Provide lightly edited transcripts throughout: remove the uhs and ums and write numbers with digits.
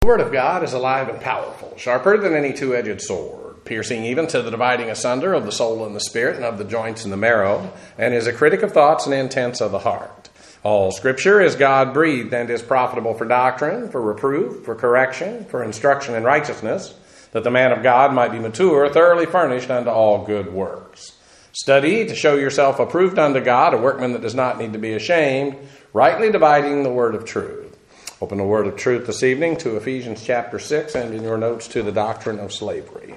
The Word of God is alive and powerful, sharper than any two-edged sword, piercing even to the dividing asunder of the soul and the spirit and of the joints and the marrow, and is a critic of thoughts and intents of the heart. All Scripture is God-breathed and is profitable for doctrine, for reproof, for correction, for instruction in righteousness, that the man of God might be mature, thoroughly furnished unto all good works. Study to show yourself approved unto God, a workman that does not need to be ashamed, rightly dividing the word of truth. Open the word of truth this evening to Ephesians chapter 6 and in your notes to the doctrine of slavery.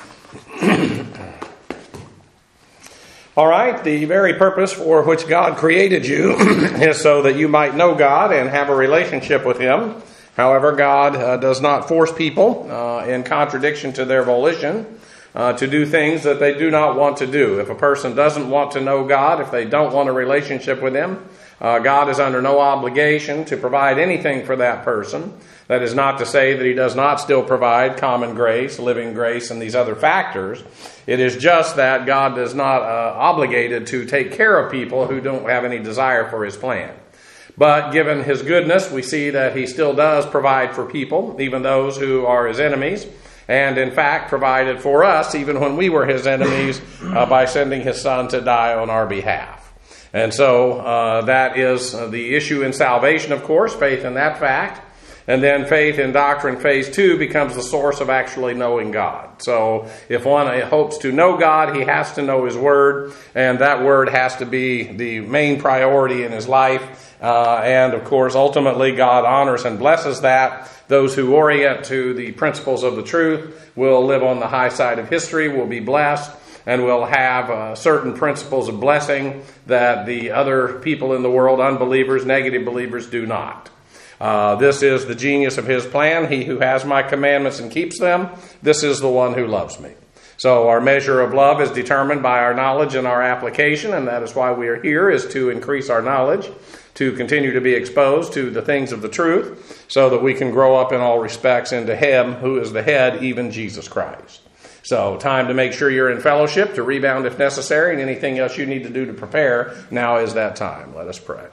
All right, the very purpose for which God created you is so that you might know God and have a relationship with Him. However, God does not force people in contradiction to their volition to do things that they do not want to do. If a person doesn't want to know God, if they don't want a relationship with Him, God is under no obligation to provide anything for that person. That is not to say that He does not still provide common grace, living grace, and these other factors. It is just that God is not obligated to take care of people who don't have any desire for His plan. But given His goodness, we see that He still does provide for people, even those who are His enemies, and in fact provided for us even when we were His enemies by sending His Son to die on our behalf. And so that is the issue in salvation, of course, faith in that fact. And then faith in doctrine, phase 2, becomes the source of actually knowing God. So if one hopes to know God, he has to know His Word, and that Word has to be the main priority in his life. And of course, ultimately, God honors and blesses that. Those who orient to the principles of the truth will live on the high side of history, will be blessed, and will have certain principles of blessing that the other people in the world, unbelievers, negative believers, do not. This is the genius of His plan. He who has my commandments and keeps them, this is the one who loves me. So our measure of love is determined by our knowledge and our application, and that is why we are here, is to increase our knowledge, to continue to be exposed to the things of the truth, so that we can grow up in all respects into Him who is the head, even Jesus Christ. So, time to make sure you're in fellowship, to rebound if necessary, and anything else you need to do to prepare, now is that time. Let us pray.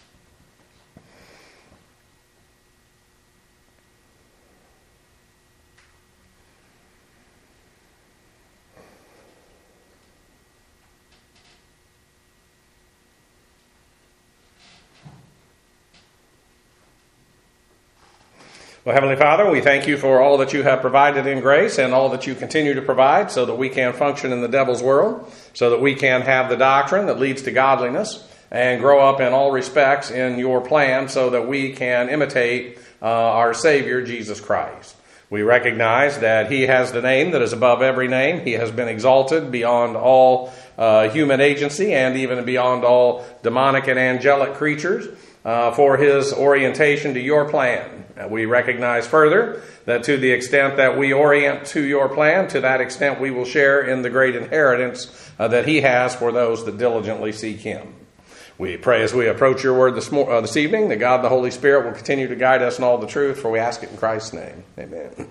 Well, Heavenly Father, we thank You for all that You have provided in grace and all that You continue to provide so that we can function in the devil's world, so that we can have the doctrine that leads to godliness and grow up in all respects in Your plan so that we can imitate our Savior, Jesus Christ. We recognize that He has the name that is above every name. He has been exalted beyond all human agency and even beyond all demonic and angelic creatures for His orientation to Your plan. We recognize further that to the extent that we orient to Your plan, to that extent we will share in the great inheritance that He has for those that diligently seek Him. We pray as we approach Your word this evening that God the Holy Spirit will continue to guide us in all the truth, for we ask it in Christ's name. Amen.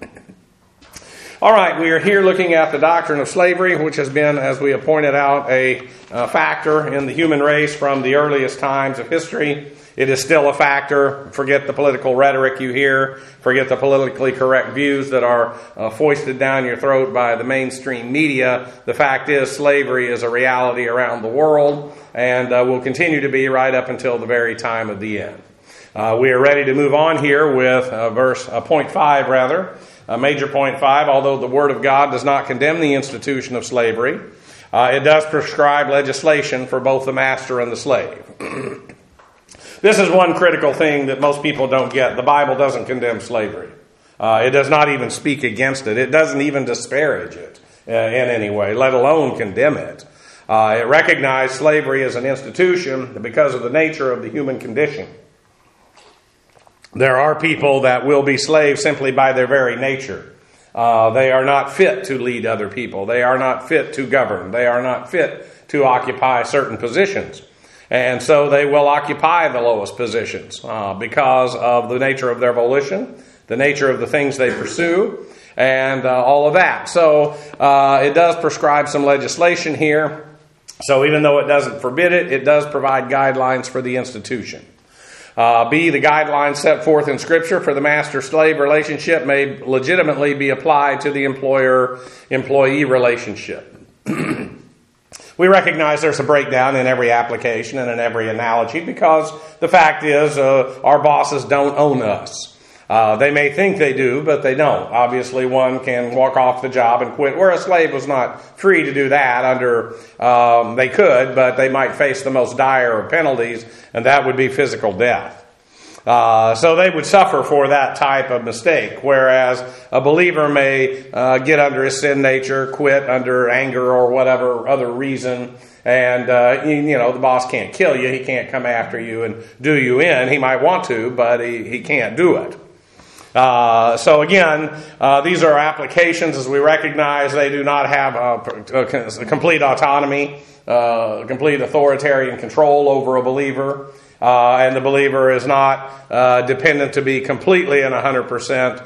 All right, we are here looking at the doctrine of slavery, which has been, as we have pointed out, a factor in the human race from the earliest times of history. It is still a factor. Forget the political rhetoric you hear. Forget the politically correct views that are foisted down your throat by the mainstream media. The fact is, slavery is a reality around the world and will continue to be right up until the very time of the end. We are ready to move on here with point 5, major point 5. Although the Word of God does not condemn the institution of slavery, it does prescribe legislation for both the master and the slave. This is one critical thing that most people don't get. The Bible doesn't condemn slavery. It does not even speak against it. It doesn't even disparage it in any way, let alone condemn it. It recognizes slavery as an institution because of the nature of the human condition. There are people that will be slaves simply by their very nature. They are not fit to lead other people. They are not fit to govern. They are not fit to occupy certain positions. And so they will occupy the lowest positions because of the nature of their volition, the nature of the things they pursue, and all of that. So it does prescribe some legislation here. So even though it doesn't forbid it, it does provide guidelines for the institution. B, the guidelines set forth in Scripture for the master-slave relationship may legitimately be applied to the employer-employee relationship. We recognize there's a breakdown in every application and in every analogy because the fact is our bosses don't own us. They may think they do, but they don't. Obviously, one can walk off the job and quit, where a slave was not free to do that. They could, but they might face the most dire of penalties, and that would be physical death. So they would suffer for that type of mistake, whereas a believer may get under his sin nature, quit under anger or whatever other reason, and the boss can't kill you. He can't come after you and do you in. He might want to, but he can't do it. So again, these are applications. As we recognize, they do not have a complete autonomy, complete authoritarian control over a believer. And the believer is not dependent to be completely and 100%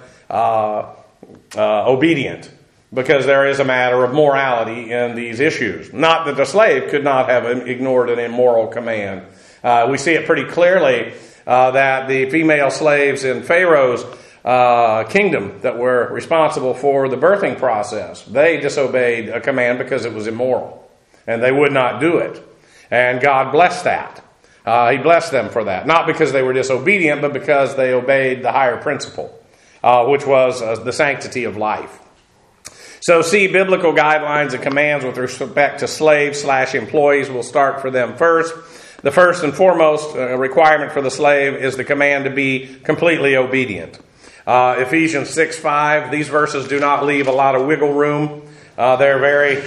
obedient, because there is a matter of morality in these issues. Not that the slave could not have ignored an immoral command. We see it pretty clearly that the female slaves in Pharaoh's kingdom that were responsible for the birthing process, they disobeyed a command because it was immoral, and they would not do it. And God blessed that. He blessed them for that. Not because they were disobedient, but because they obeyed the higher principle, which was the sanctity of life. So see, biblical guidelines and commands with respect to slaves/employees. We'll start for them first. The first and foremost requirement for the slave is the command to be completely obedient. Ephesians 6:5, these verses do not leave a lot of wiggle room. They're very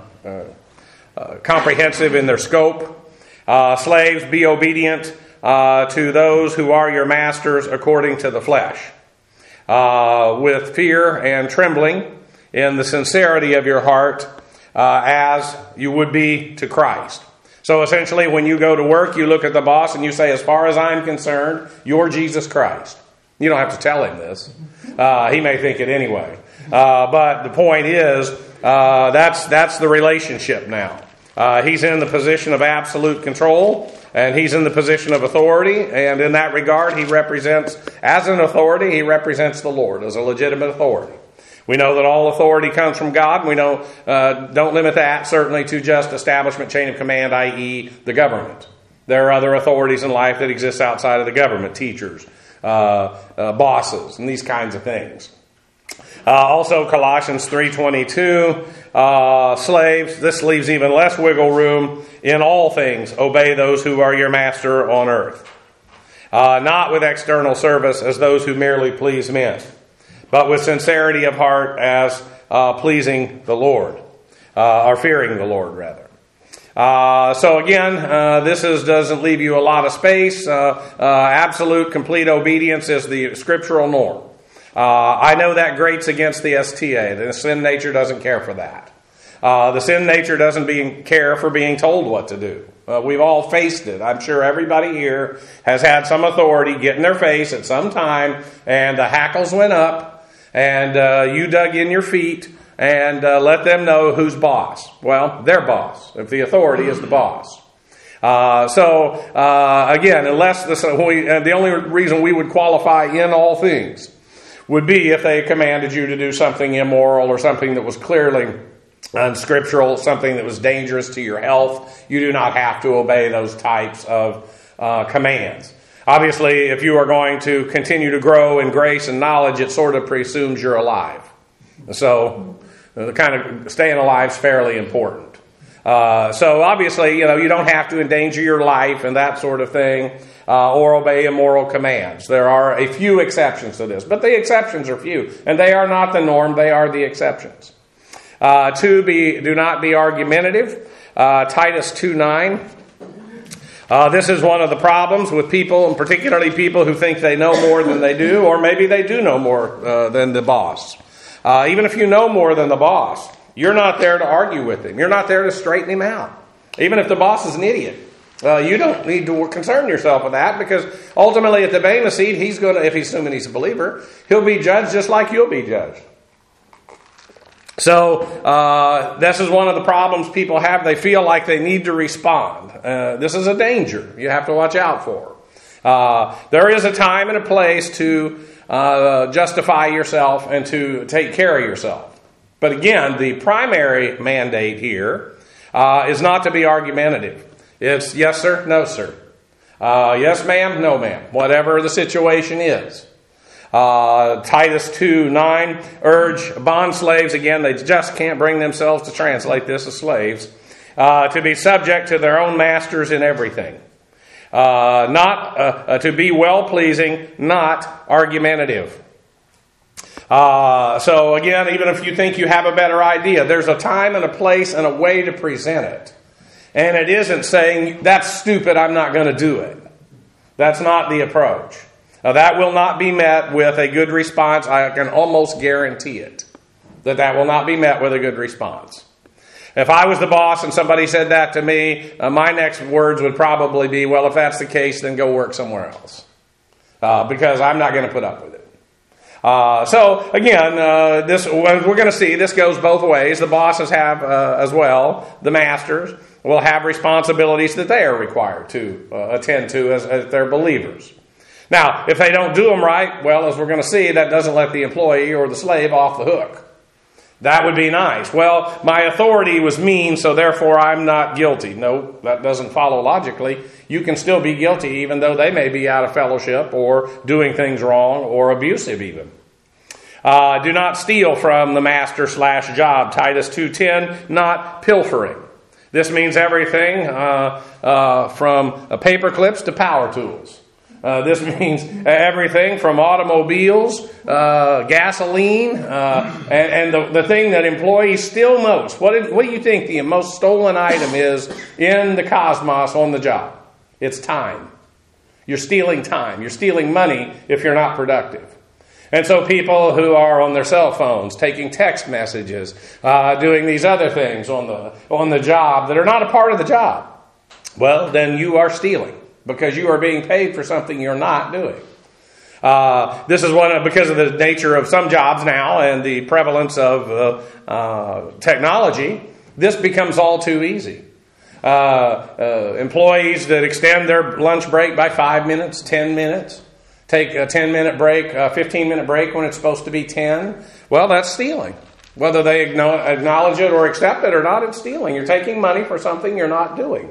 comprehensive in their scope. Slaves, be obedient to those who are your masters according to the flesh, with fear and trembling, in the sincerity of your heart, as you would be to Christ. So essentially, when you go to work, you look at the boss and you say, as far as I'm concerned, you're Jesus Christ. You don't have to tell him this. He may think it anyway. But the point is, that's the relationship now. He's in the position of absolute control, and he's in the position of authority, and in that regard, he represents, as an authority, he represents the Lord as a legitimate authority. We know that all authority comes from God. We know, don't limit that certainly to just establishment, chain of command, i.e. the government. There are other authorities in life that exist outside of the government, teachers, bosses, and these kinds of things. Also, Colossians 3:22, slaves, this leaves even less wiggle room. In all things, obey those who are your master on earth. Not with external service as those who merely please men, but with sincerity of heart as pleasing the Lord, or fearing the Lord, rather. So again, this doesn't leave you a lot of space. Absolute, complete obedience is the scriptural norm. I know that grates against the STA. The sin nature doesn't care for that. The sin nature doesn't care for being told what to do. We've all faced it. I'm sure everybody here has had some authority get in their face at some time, and the hackles went up, and you dug in your feet and let them know who's boss. Well, their boss, if the authority is the boss. Again, unless the only reason we would qualify in all things would be if they commanded you to do something immoral or something that was clearly unscriptural, something that was dangerous to your health. You do not have to obey those types of commands. Obviously, if you are going to continue to grow in grace and knowledge, it sort of presumes you're alive. So the kind of staying alive is fairly important. So obviously, you don't have to endanger your life and that sort of thing, or obey immoral commands. There are a few exceptions to this, but the exceptions are few, and they are not the norm, they are the exceptions. Do not be argumentative. Titus 2:9. This is one of the problems with people, and particularly people who think they know more than they do, or maybe they do know more than the boss. Even if you know more than the boss, you're not there to argue with him. You're not there to straighten him out. Even if the boss is an idiot, you don't need to concern yourself with that, because ultimately at the Bema seat, he's going to, if he's assuming he's a believer, he'll be judged just like you'll be judged. So this is one of the problems people have. They feel like they need to respond. This is a danger you have to watch out for. There is a time and a place to justify yourself and to take care of yourself. But again, the primary mandate here is not to be argumentative. It's yes, sir, no, sir. Yes, ma'am, no, ma'am. Whatever the situation is. Titus 2:9, urge bond slaves, again, they just can't bring themselves to translate this as slaves, to be subject to their own masters in everything. Not to be well-pleasing, not argumentative. So again, even if you think you have a better idea, there's a time and a place and a way to present it. And it isn't saying, that's stupid, I'm not going to do it. That's not the approach. That will not be met with a good response. I can almost guarantee it. That will not be met with a good response. If I was the boss and somebody said that to me, my next words would probably be, well, if that's the case, then go work somewhere else. Because I'm not going to put up with it. So again, we're going to see this goes both ways. The bosses have as well. The masters will have responsibilities that they are required to attend to as their believers. Now, if they don't do them right, well, as we're going to see, that doesn't let the employee or the slave off the hook. That would be nice. Well, my authority was mean, so therefore I'm not guilty. No, that doesn't follow logically. You can still be guilty even though they may be out of fellowship or doing things wrong or abusive even. Do not steal from the master/job. Titus 2:10, not pilfering. This means everything from paper clips to power tools. This means everything from automobiles, gasoline, and the thing that employees steal most. What do you think the most stolen item is in the cosmos on the job? It's time. You're stealing time. You're stealing money if you're not productive. And so people who are on their cell phones, taking text messages, doing these other things on the job that are not a part of the job, well, then you are stealing. Because you are being paid for something you're not doing. This is because of the nature of some jobs now and the prevalence of technology, this becomes all too easy. Employees that extend their lunch break by 5 minutes, 10 minutes, take a 10-minute break, a 15-minute break when it's supposed to be 10, well, that's stealing. Whether they acknowledge it or accept it or not, it's stealing. You're taking money for something you're not doing.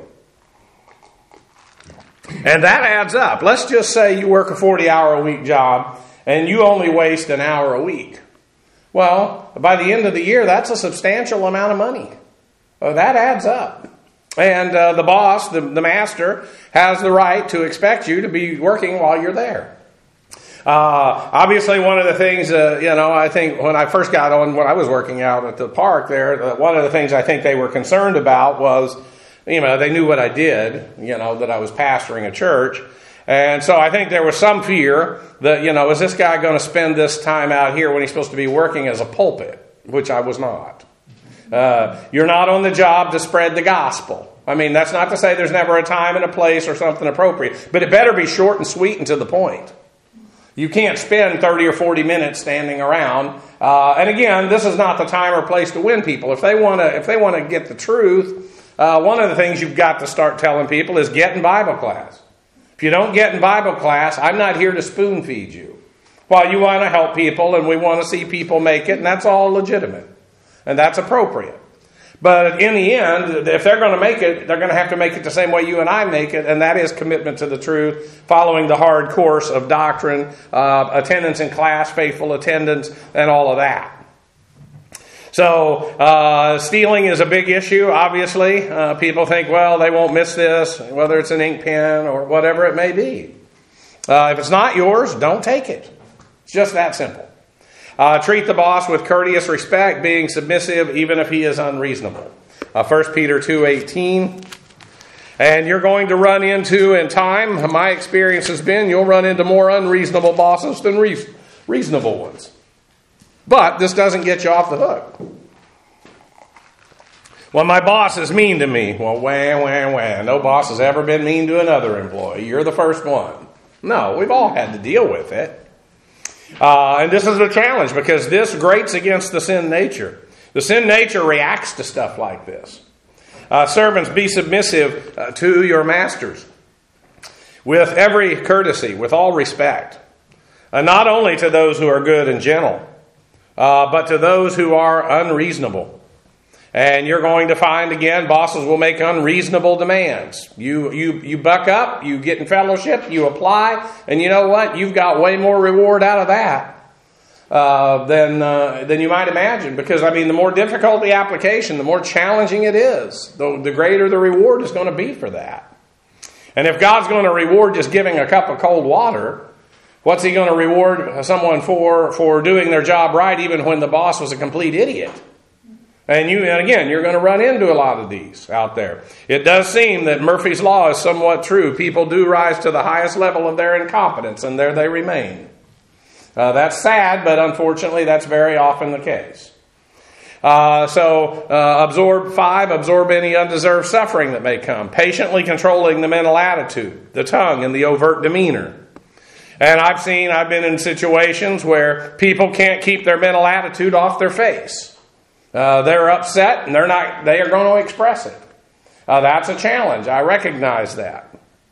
And that adds up. Let's just say you work a 40-hour-a-week job and you only waste an hour a week. Well, by the end of the year, that's a substantial amount of money. That adds up. And the boss, the master, has the right to expect you to be working while you're there. Obviously, one of the things, I think when I first got on, when I was working out at the park there, one of the things I think they were concerned about was, they knew what I did, that I was pastoring a church. And so I think there was some fear that, is this guy going to spend this time out here when he's supposed to be working as a pulpit, which I was not. You're not on the job to spread the gospel. I mean, that's not to say there's never a time and a place or something appropriate, but it better be short and sweet and to the point. You can't spend 30 or 40 minutes standing around. And again, this is not the time or place to win people. If they want to get the truth, one of the things you've got to start telling people is get in Bible class. If you don't get in Bible class, I'm not here to spoon feed you. While you want to help people and we want to see people make it, and that's all legitimate. And that's appropriate. But in the end, if they're going to make it, they're going to have to make it the same way you and I make it, and that is commitment to the truth, following the hard course of doctrine, attendance in class, faithful attendance, and all of that. So, stealing is a big issue, obviously. People think, well, they won't miss this, whether it's an ink pen or whatever it may be. If it's not yours, don't take it. It's just that simple. Treat the boss with courteous respect, being submissive even if he is unreasonable. 1 Peter 2:18. And you're going to run into, in time, my experience has been, you'll run into more unreasonable bosses than reasonable ones. But this doesn't get you off the hook. Well, my boss is mean to me. Well, wah. No boss has ever been mean to another employee. You're the first one. No, we've all had to deal with it. And this is a challenge because this grates against the sin nature. The sin nature reacts to stuff like this. Servants, be submissive to your masters. with every courtesy, with all respect, and not only to those who are good and gentle, but to those who are unreasonable. And you're going to find, again, bosses will make unreasonable demands. You buck up, you get in fellowship, you apply, and you know what? You've got way more reward out of that than you might imagine. Because, I mean, the more difficult the application, the more challenging it is, the greater the reward is going to be for that. And if God's going to reward just giving a cup of cold water, what's He going to reward someone for doing their job right even when the boss was a complete idiot? And again, you're going to run into a lot of these out there. It does seem that Murphy's Law is somewhat true. People do rise to the highest level of their incompetence, and there they remain. That's sad, but unfortunately, that's very often the case. Absorb any undeserved suffering that may come. Patiently controlling the mental attitude, the tongue, and the overt demeanor. And I've been in situations where people can't keep their mental attitude off their face. They're upset and they are going to express it. That's a challenge. I recognize that.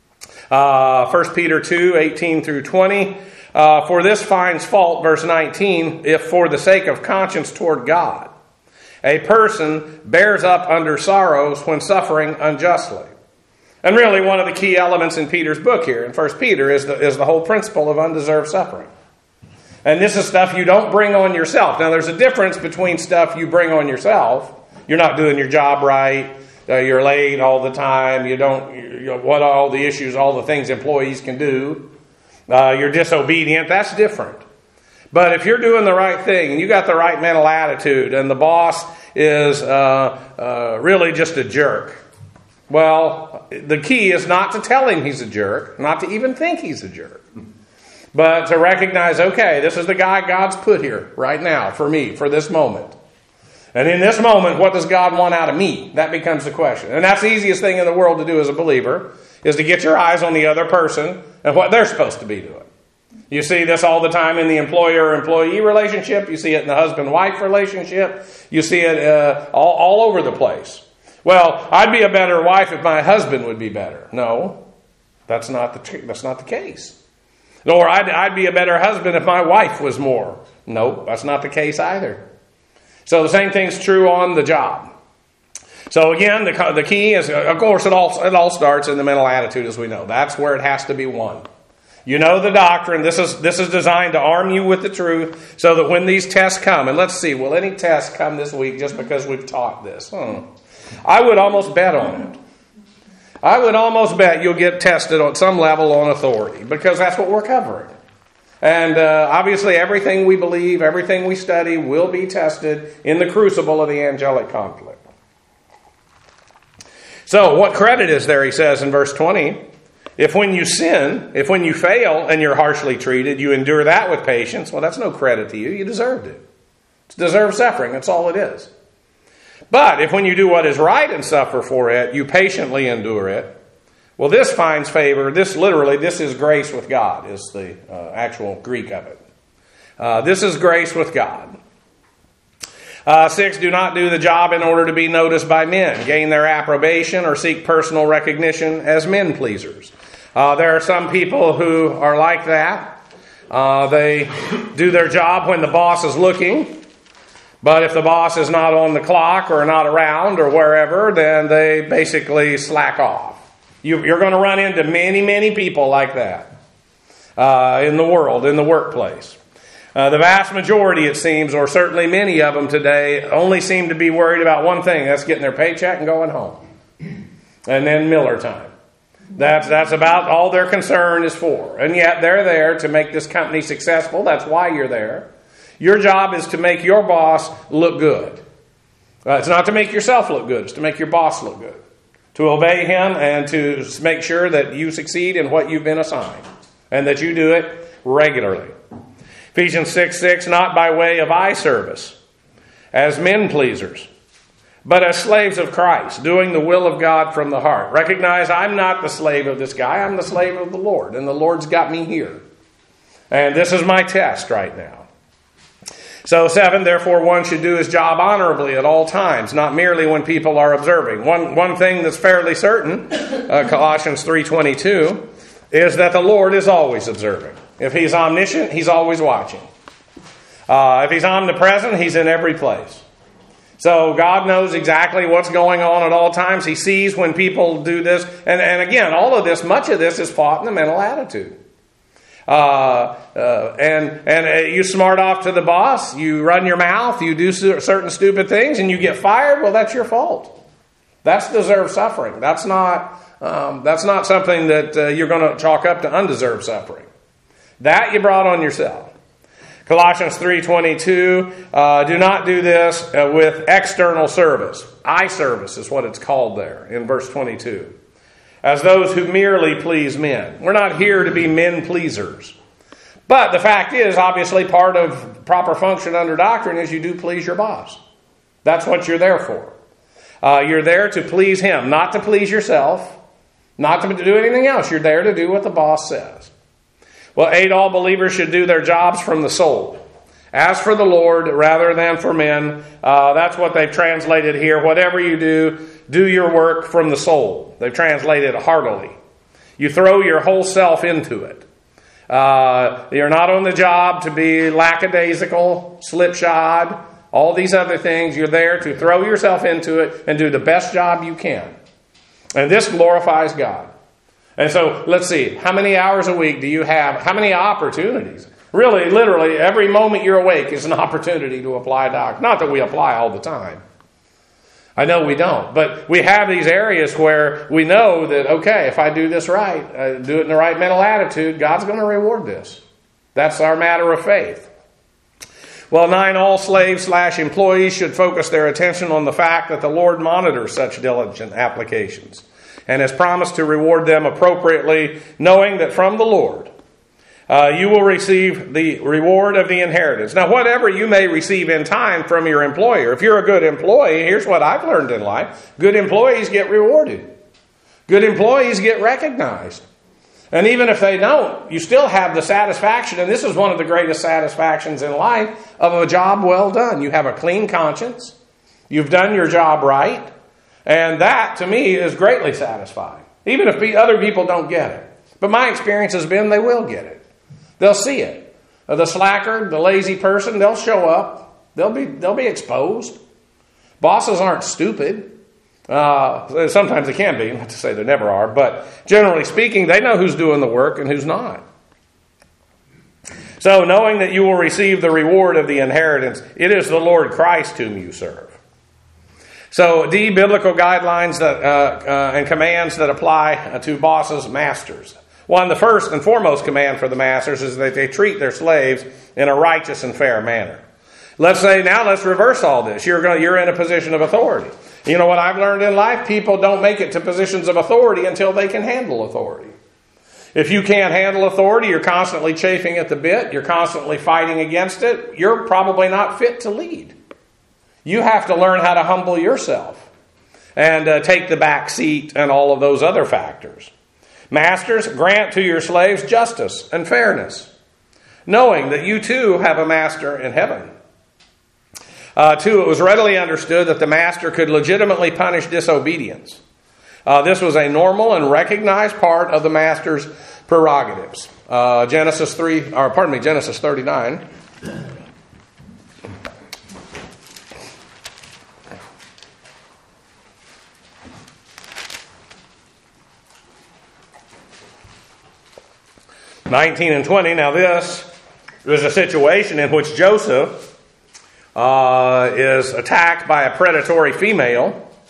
1 Peter 2, 18 through 20. For this finds fault, verse 19, if for the sake of conscience toward God, a person bears up under sorrows when suffering unjustly. And really one of the key elements in Peter's book here, in 1 Peter, is the whole principle of undeserved suffering. And this is stuff you don't bring on yourself. Now, there's a difference between stuff you bring on yourself. You're not doing your job right. You're late all the time. What all the issues, all the things employees can do. You're disobedient. That's different. But if you're doing the right thing and you got the right mental attitude and the boss is really just a jerk, well, the key is not to tell him he's a jerk, not to even think he's a jerk. But to recognize, okay, this is the guy God's put here right now for me, for this moment. And in this moment, what does God want out of me? That becomes the question. And that's the easiest thing in the world to do as a believer, is to get your eyes on the other person and what they're supposed to be doing. You see this all the time in the employer-employee relationship. You see it in the husband-wife relationship. You see it all over the place. Well, I'd be a better wife if my husband would be better. No, that's not the case. Or I'd be a better husband if my wife was more. No, that's not the case either. So the same thing's true on the job. So again, the key is, of course, it all starts in the mental attitude, as we know. That's where it has to be won. You know the doctrine. This is designed to arm you with the truth so that when these tests come, and let's see, will any tests come this week just because we've taught this? I would almost bet on it. I would almost bet you'll get tested on some level on authority, because that's what we're covering. And obviously everything we believe, everything we study will be tested in the crucible of the angelic conflict. So what credit is there, he says in verse 20, if when you sin, if when you fail and you're harshly treated, you endure that with patience, well, that's no credit to you. You deserved it. It's deserved suffering. That's all it is. But if when you do what is right and suffer for it, you patiently endure it, well, this finds favor. This is grace with God, is the actual Greek of it. This is grace with God. 6, do not do the job in order to be noticed by men, gain their approbation, or seek personal recognition as men pleasers. There are some people who are like that. They do their job when the boss is looking. But if the boss is not on the clock or not around or wherever, then they basically slack off. You're going to run into many, many people like that in the world, in the workplace. The vast majority, it seems, or certainly many of them today, only seem to be worried about one thing. That's getting their paycheck and going home. And then Miller time. That's about all their concern is for. And yet they're there to make this company successful. That's why you're there. Your job is to make your boss look good. It's not to make yourself look good. It's to make your boss look good. To obey him and to make sure that you succeed in what you've been assigned. And that you do it regularly. Ephesians 6:6, not by way of eye service, as men pleasers, but as slaves of Christ, doing the will of God from the heart. Recognize I'm not the slave of this guy. I'm the slave of the Lord. And the Lord's got me here. And this is my test right now. So 7, therefore one should do his job honorably at all times, not merely when people are observing. One thing that's fairly certain, Colossians 3:22, is that the Lord is always observing. If He's omniscient, He's always watching. If He's omnipresent, He's in every place. So God knows exactly what's going on at all times. He sees when people do this. And again, all of this, much of this is fought in the mental attitude. And you smart off to the boss, you run your mouth, you do certain stupid things, and you get fired. Well, that's your fault. That's deserved suffering. That's not something that you're going to chalk up to undeserved suffering. That you brought on yourself. Colossians 3:22, do not do this with external service. Eye service is what it's called there in verse 22. As those who merely please men. We're not here to be men pleasers. But the fact is, obviously, part of proper function under doctrine is you do please your boss. That's what you're there for. You're there to please him, not to please yourself, not to do anything else. You're there to do what the boss says. Well, 8, all believers should do their jobs from the soul. As for the Lord, rather than for men, that's what they've translated here. Whatever you do your work from the soul. They've translated it heartily. You throw your whole self into it. You're not on the job to be lackadaisical, slipshod, all these other things. You're there to throw yourself into it and do the best job you can. And this glorifies God. And so, let's see, how many hours a week do you have? How many opportunities? Really, literally, every moment you're awake is an opportunity to apply doctrine. Not that we apply all the time. I know we don't. But we have these areas where we know that, okay, if I do this right, do it in the right mental attitude, God's going to reward this. That's our matter of faith. Well, 9, all slaves/employees should focus their attention on the fact that the Lord monitors such diligent applications and has promised to reward them appropriately, knowing that from the Lord you will receive the reward of the inheritance. Now, whatever you may receive in time from your employer, if you're a good employee, here's what I've learned in life. Good employees get rewarded. Good employees get recognized. And even if they don't, you still have the satisfaction, and this is one of the greatest satisfactions in life, of a job well done. You have a clean conscience. You've done your job right. And that, to me, is greatly satisfying. Even if other people don't get it. But my experience has been they will get it. They'll see it. The slacker, the lazy person, they'll show up. They'll be exposed. Bosses aren't stupid. Sometimes they can be. Not to say they never are. But generally speaking, they know who's doing the work and who's not. So knowing that you will receive the reward of the inheritance, it is the Lord Christ whom you serve. So, D, biblical guidelines and commands that apply to bosses, masters. One, the first and foremost command for the masters is that they treat their slaves in a righteous and fair manner. Let's reverse all this. You're in a position of authority. You know what I've learned in life? People don't make it to positions of authority until they can handle authority. If you can't handle authority, you're constantly chafing at the bit, you're constantly fighting against it, you're probably not fit to lead. You have to learn how to humble yourself and take the back seat and all of those other factors. Masters, grant to your slaves justice and fairness, knowing that you too have a master in heaven. 2, it was readily understood that the master could legitimately punish disobedience. This was a normal and recognized part of the master's prerogatives. Genesis 39. (19 and 20). Now this is a situation in which Joseph is attacked by a predatory female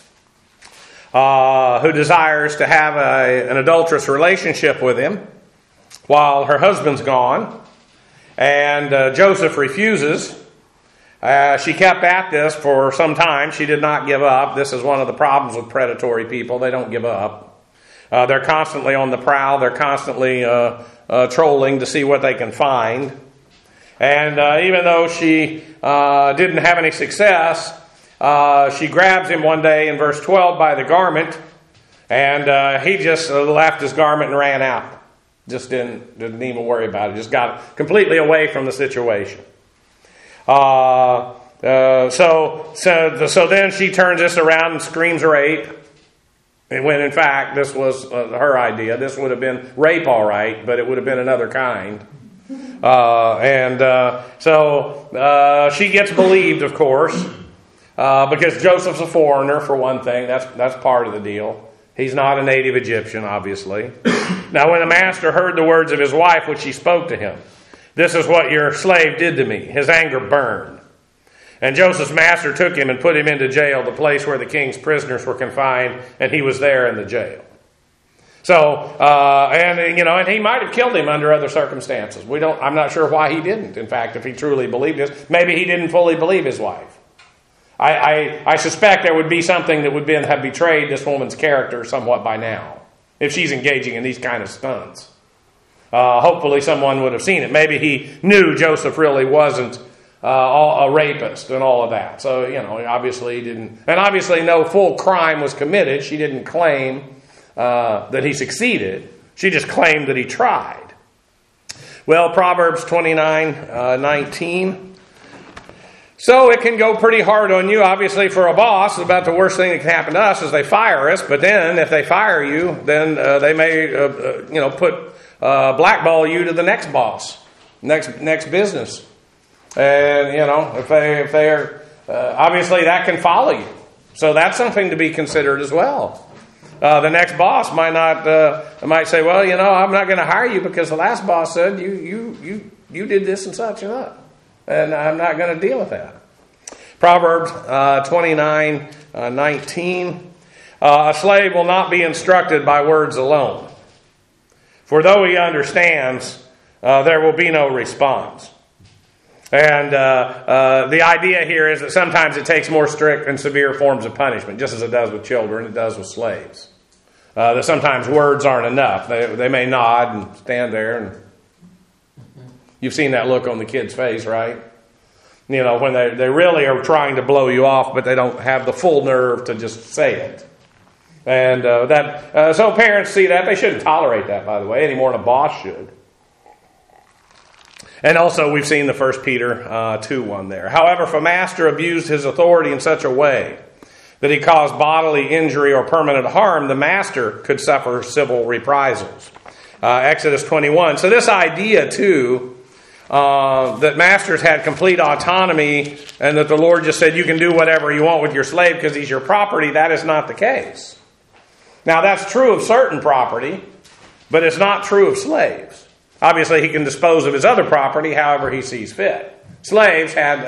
who desires to have an adulterous relationship with him while her husband's gone. And Joseph refuses. She kept at this for some time. She did not give up. This is one of the problems with predatory people. They don't give up. They're constantly on the prowl. They're constantly trolling to see what they can find. And even though she didn't have any success, she grabs him one day in verse 12 by the garment, and he just left his garment and ran out. Just didn't even worry about it. Just got completely away from the situation. So then she turns this around and screams rape. When in fact this was her idea. This would have been rape, all right, but it would have been another kind. So she gets believed, of course, because Joseph's a foreigner, for one thing. That's part of the deal. He's not a native Egyptian, obviously. Now, when the master heard the words of his wife, which she spoke to him, "This is what your slave did to me," his anger burned. And Joseph's master took him and put him into jail, the place where the king's prisoners were confined, and he was there in the jail. So, and he might have killed him under other circumstances. I'm not sure why he didn't. In fact, if he truly believed this, maybe he didn't fully believe his wife. I suspect there would be something that would have betrayed this woman's character somewhat by now, if she's engaging in these kind of stunts. Hopefully someone would have seen it. Maybe he knew Joseph really wasn't a rapist and all of that. So, obviously he didn't. And obviously no full crime was committed. She didn't claim that he succeeded. She just claimed that he tried. Well, Proverbs 29:19. So it can go pretty hard on you. Obviously, for a boss, about the worst thing that can happen to us is they fire us. But then, if they fire you, then they may, blackball you to the next boss, next business. And if they are, obviously that can follow you. So that's something to be considered as well. The next boss might say, well, I'm not going to hire you because the last boss said you did this and such and that. And I'm not going to deal with that. Proverbs 29:19. A slave will not be instructed by words alone. For though he understands, there will be no response. And the idea here is that sometimes it takes more strict and severe forms of punishment, just as it does with children, it does with slaves. That sometimes words aren't enough. They may nod and stand there and you've seen that look on the kid's face, right? When they really are trying to blow you off, but they don't have the full nerve to just say it. And so parents see that. They shouldn't tolerate that, by the way, any more than a boss should. And also we've seen the 1 Peter 2:1 there. However, if a master abused his authority in such a way that he caused bodily injury or permanent harm, the master could suffer civil reprisals. Exodus 21. So this idea, too, that masters had complete autonomy and that the Lord just said you can do whatever you want with your slave because he's your property, that is not the case. Now that's true of certain property, but it's not true of slaves. Obviously he can dispose of his other property however he sees fit. Slaves had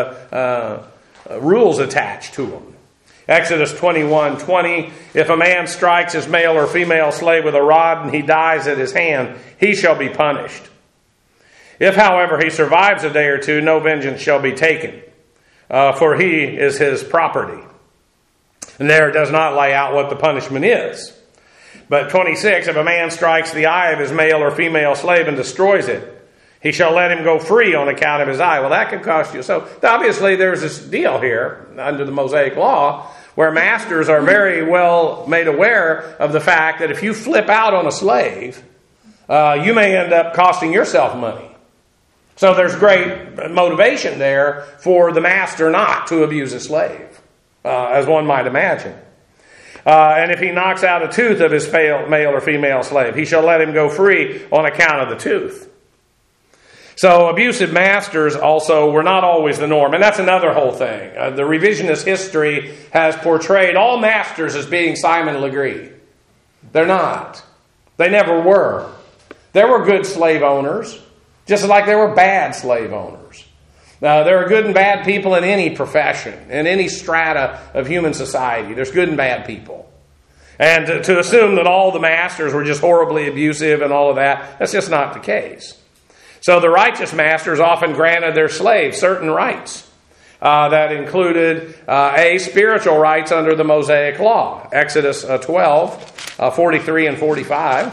rules attached to them. Exodus 21:20, if a man strikes his male or female slave with a rod and he dies at his hand, he shall be punished. If, however, he survives a day or two, no vengeance shall be taken, for he is his property. And there it does not lay out what the punishment is. But 26, if a man strikes the eye of his male or female slave and destroys it, he shall let him go free on account of his eye. Well, that could cost you. So obviously there's this deal here under the Mosaic Law where masters are very well made aware of the fact that if you flip out on a slave, you may end up costing yourself money. So there's great motivation there for the master not to abuse a slave, as one might imagine. And if he knocks out a tooth of his male or female slave, he shall let him go free on account of the tooth. So abusive masters also were not always the norm. And that's another whole thing. The revisionist history has portrayed all masters as being Simon Legree. They're not. They never were. There were good slave owners, just like there were bad slave owners. There are good and bad people in any profession, in any strata of human society. There's good and bad people. And to assume that all the masters were just horribly abusive and all of that, that's just not the case. So the righteous masters often granted their slaves certain rights that included spiritual rights under the Mosaic Law. Exodus 12, 43 and 45.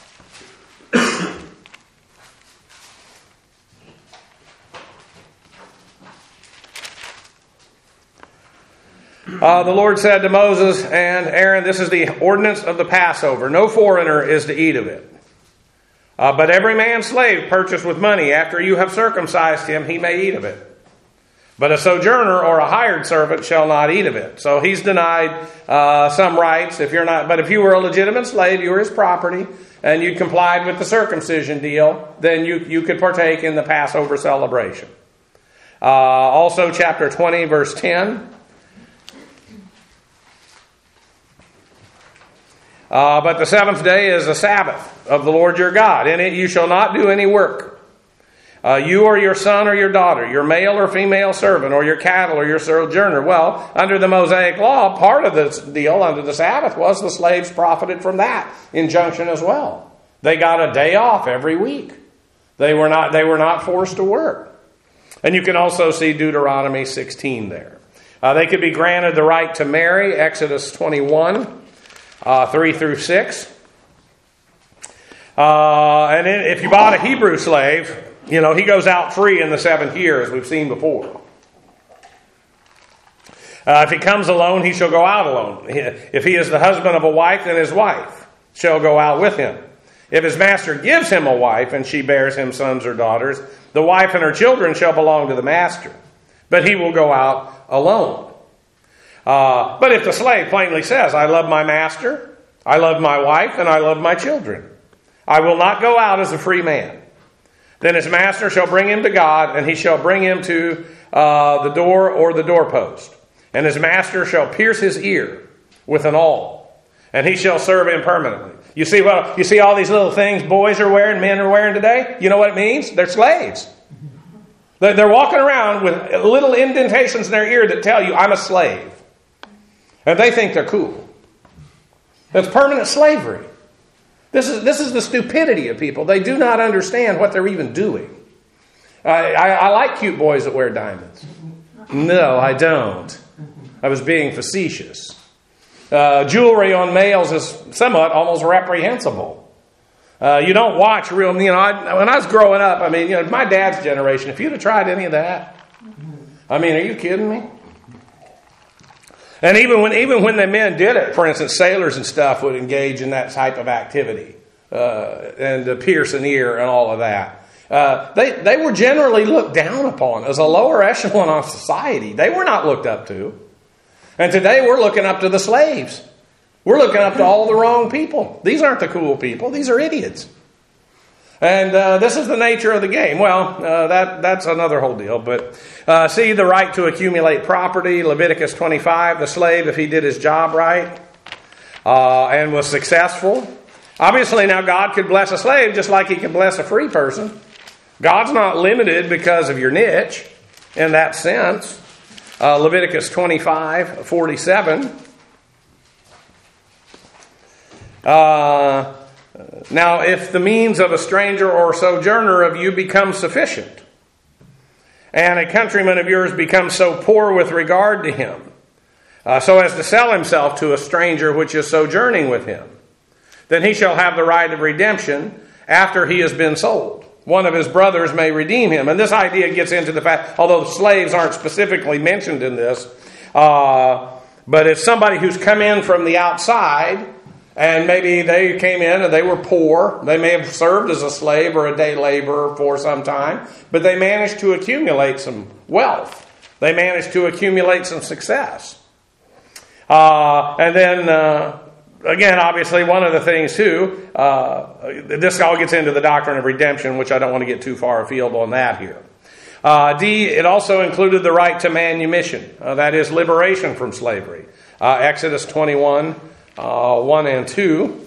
The Lord said to Moses and Aaron, this is the ordinance of the Passover. No foreigner is to eat of it. But every man's slave purchased with money, after you have circumcised him, he may eat of it. But a sojourner or a hired servant shall not eat of it. So he's denied some rights. But if you were a legitimate slave, you were his property, and you complied with the circumcision deal, then you could partake in the Passover celebration. Also, chapter 20, verse 10. But the seventh day is a Sabbath of the Lord your God. In it you shall not do any work. You or your son or your daughter, your male or female servant, or your cattle or your sojourner. Well, under the Mosaic law, part of the deal under the Sabbath was the slaves profited from that injunction as well. They got a day off every week. They were not forced to work. And you can also see Deuteronomy 16 there. They could be granted the right to marry, Exodus 21, 3 through 6. And if you bought a Hebrew slave, he goes out free in the 7th year, as we've seen before. If he comes alone, he shall go out alone. If he is the husband of a wife, then his wife shall go out with him. If his master gives him a wife, and she bears him sons or daughters, the wife and her children shall belong to the master, but he will go out alone. But if the slave plainly says, I love my master, I love my wife, and I love my children, I will not go out as a free man. Then his master shall bring him to God, and he shall bring him to the door or the doorpost. And his master shall pierce his ear with an awl, and he shall serve him permanently. You see all these little things boys are wearing, men are wearing today? You know what it means? They're slaves. They're walking around with little indentations in their ear that tell you, I'm a slave. And they think they're cool. That's permanent slavery. This is the stupidity of people. They do not understand what they're even doing. I like cute boys that wear diamonds. No, I don't. I was being facetious. Jewelry on males is somewhat almost reprehensible. You don't watch real... when I was growing up, my dad's generation, if you'd have tried any of that, are you kidding me? And even when the men did it, for instance, sailors and stuff would engage in that type of activity, and pierce an ear and all of that. They were generally looked down upon as a lower echelon of society. They were not looked up to. And today we're looking up to the slaves. We're looking up to all the wrong people. These aren't the cool people. These are idiots. And this is the nature of the game. Well, that's another whole deal. But see the right to accumulate property, Leviticus 25, the slave, if he did his job right and was successful. Obviously, now God could bless a slave just like he can bless a free person. God's not limited because of your niche in that sense. Leviticus 25, 47. Now, if the means of a stranger or sojourner of you becomes sufficient, and a countryman of yours becomes so poor with regard to him, so as to sell himself to a stranger which is sojourning with him, then he shall have the right of redemption after he has been sold. One of his brothers may redeem him. And this idea gets into the fact, although slaves aren't specifically mentioned in this, but it's somebody who's come in from the outside, and maybe they came in and they were poor. They may have served as a slave or a day laborer for some time, but they managed to accumulate some wealth. They managed to accumulate some success. And then, again, obviously, one of the things, too, this all gets into the doctrine of redemption, which I don't want to get too far afield on that here. D, it also included the right to manumission. That is, liberation from slavery. Exodus 21, 1 and 2.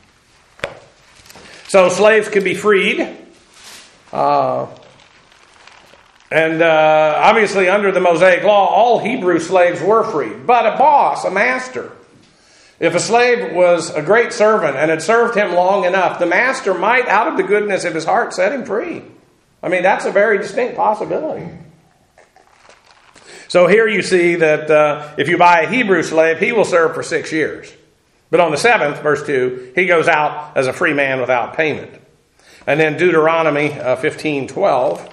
So slaves could be freed. And obviously, under the Mosaic law, all Hebrew slaves were freed. But a boss, a master, if a slave was a great servant and had served him long enough, the master might, out of the goodness of his heart, set him free. That's a very distinct possibility. So here you see that if you buy a Hebrew slave, he will serve for 6 years. But on the 7th, verse 2, he goes out as a free man without payment. And then Deuteronomy 15:12.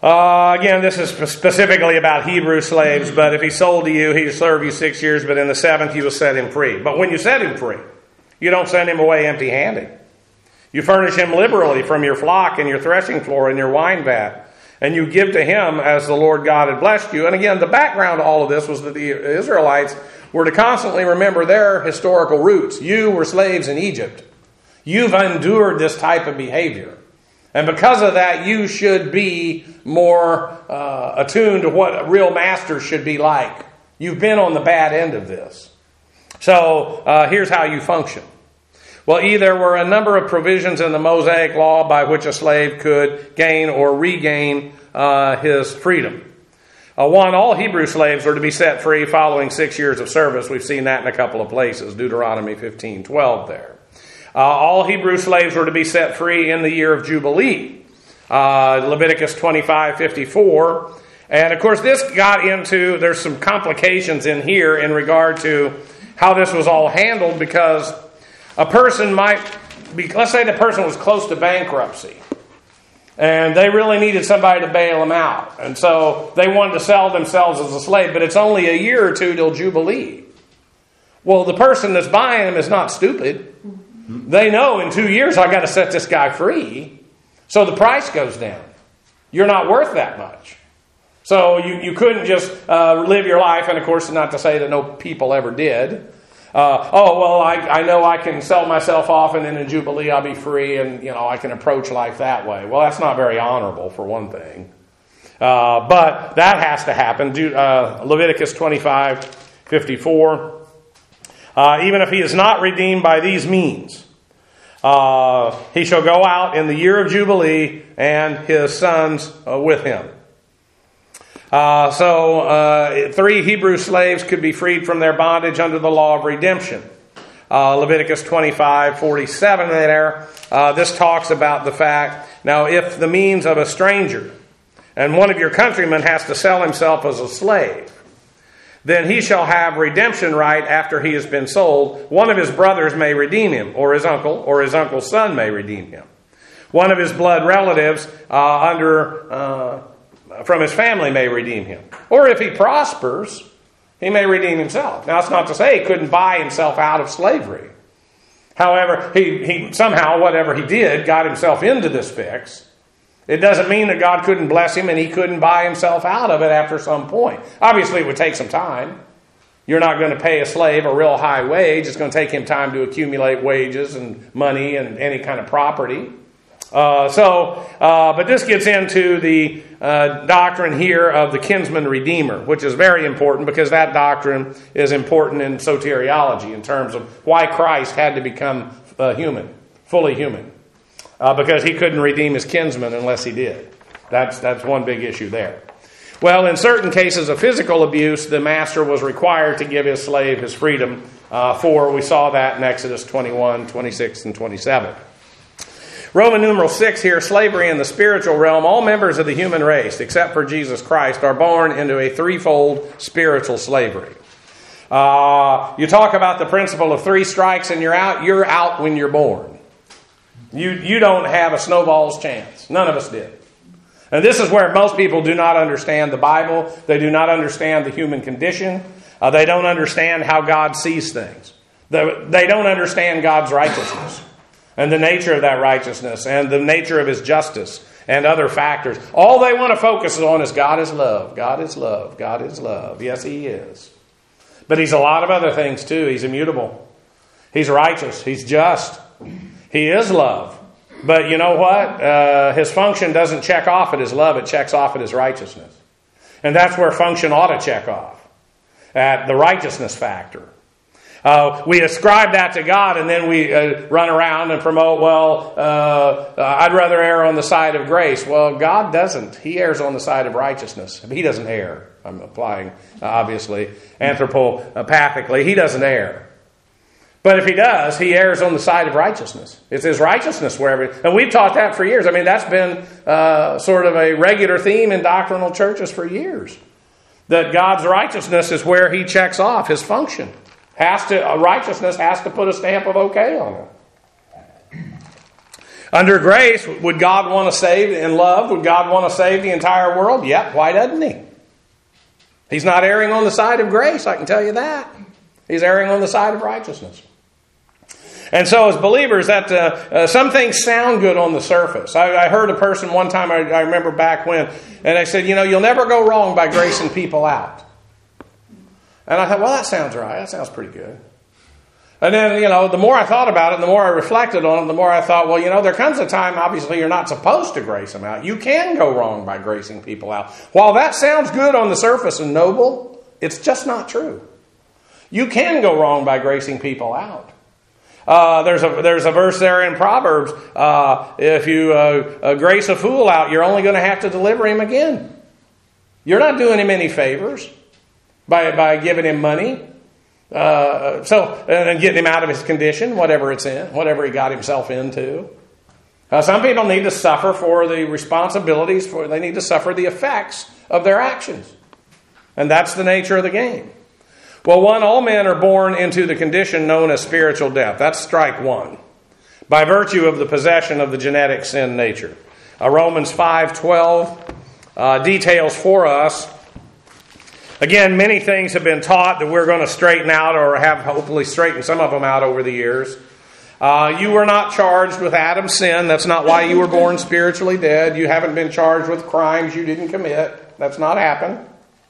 Again, this is specifically about Hebrew slaves, but if he sold to you, he'd serve you 6 years, but in the 7th you will set him free. But when you set him free, you don't send him away empty-handed. You furnish him liberally from your flock and your threshing floor and your wine vat, and you give to him as the Lord God had blessed you. And again, the background to all of this was that the Israelites were to constantly remember their historical roots. You were slaves in Egypt. You've endured this type of behavior. And because of that, you should be more attuned to what a real master should be like. You've been on the bad end of this. So here's how you function. Well, there were a number of provisions in the Mosaic law by which a slave could gain or regain his freedom. One, all Hebrew slaves were to be set free following 6 years of service. We've seen that in a couple of places, Deuteronomy 15:12 there. All Hebrew slaves were to be set free in the year of Jubilee, Leviticus 25:54. And of course, this got into, there's some complications in here in regard to how this was all handled, because a person might be, let's say the person was close to bankruptcy, and they really needed somebody to bail them out. And so they wanted to sell themselves as a slave, but it's only a year or two till Jubilee. Well, the person that's buying them is not stupid. They know in 2 years I got to set this guy free, so the price goes down. You're not worth that much. So you couldn't just live your life, and of course not to say that no people ever did. I know I can sell myself off, and then in Jubilee I'll be free, and I can approach life that way. Well, that's not very honorable, for one thing. But that has to happen. Leviticus 25:54. Even if he is not redeemed by these means, he shall go out in the year of Jubilee, and his sons with him. 3 Hebrew slaves could be freed from their bondage under the law of redemption. Leviticus 25:47 there. This talks about the fact, now if the means of a stranger, and one of your countrymen has to sell himself as a slave, then he shall have redemption right after he has been sold. One of his brothers may redeem him, or his uncle's son may redeem him. One of his blood relatives from his family may redeem him. Or if he prospers, he may redeem himself. Now, it's not to say he couldn't buy himself out of slavery. However, he somehow, whatever he did, got himself into this fix. It doesn't mean that God couldn't bless him and he couldn't buy himself out of it after some point. Obviously, it would take some time. You're not going to pay a slave a real high wage. It's going to take him time to accumulate wages and money and any kind of property. But this gets into the doctrine here of the kinsman redeemer, which is very important because that doctrine is important in soteriology in terms of why Christ had to become human, fully human. Because he couldn't redeem his kinsman unless he did. That's one big issue there. Well, in certain cases of physical abuse, the master was required to give his slave his freedom. We saw that in Exodus 21, 26, and 27. Roman numeral 6 here, slavery in the spiritual realm. All members of the human race, except for Jesus Christ, are born into a threefold spiritual slavery. You talk about the principle of 3 strikes and you're out. You're out when you're born. You don't have a snowball's chance. None of us did. And this is where most people do not understand the Bible. They do not understand the human condition. They don't understand how God sees things. They don't understand God's righteousness and the nature of that righteousness and the nature of his justice and other factors. All they want to focus on is God is love. God is love. God is love. Yes, he is. But he's a lot of other things too. He's immutable. He's righteous. He's just. He is love. But you know what? His function doesn't check off at his love. It checks off at his righteousness. And that's where function ought to check off. At the righteousness factor. We ascribe that to God and then we run around and promote, I'd rather err on the side of grace. Well, God doesn't. He errs on the side of righteousness. He doesn't err. I'm applying, obviously, anthropopathically. He doesn't err. But if he does, he errs on the side of righteousness. It's his righteousness wherever. And we've taught that for years. I mean, that's been sort of a regular theme in doctrinal churches for years. That God's righteousness is where he checks off his function. Righteousness has to put a stamp of okay on Under grace, would God want to save in love? Would God want to save the entire world? Yep. Why doesn't He? He's not erring on the side of grace, I can tell you that. He's erring on the side of righteousness. And so as believers, that some things sound good on the surface. I heard a person one time, I remember back when, and I said, you'll never go wrong by gracing people out. And I thought, well, that sounds right. That sounds pretty good. And then, the more I thought about it, the more I reflected on it, the more I thought, well, there comes a time, obviously, you're not supposed to grace them out. You can go wrong by gracing people out. While that sounds good on the surface and noble, it's just not true. You can go wrong by gracing people out. There's a verse there in Proverbs. If you grace a fool out, you're only going to have to deliver him again. You're not doing him any favors by giving him money. And getting him out of his condition, whatever it's in, whatever he got himself into. Some people need to suffer for the responsibilities, they need to suffer the effects of their actions. And that's the nature of the game. Well, all men are born into the condition known as spiritual death. That's strike one. By virtue of the possession of the genetic sin nature. Romans 5:12 details for us. Again, many things have been taught that we're going to straighten out or have hopefully straightened some of them out over the years. You were not charged with Adam's sin. That's not why you were born spiritually dead. You haven't been charged with crimes you didn't commit. That's not happened.